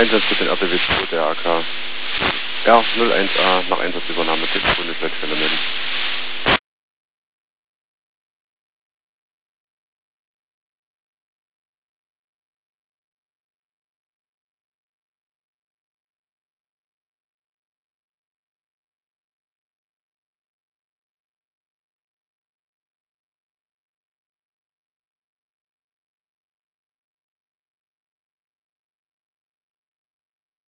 Einsatz für den RBW 2 der AK. R01A nach Einsatzübernahme, Telefon ist Wechsel melden.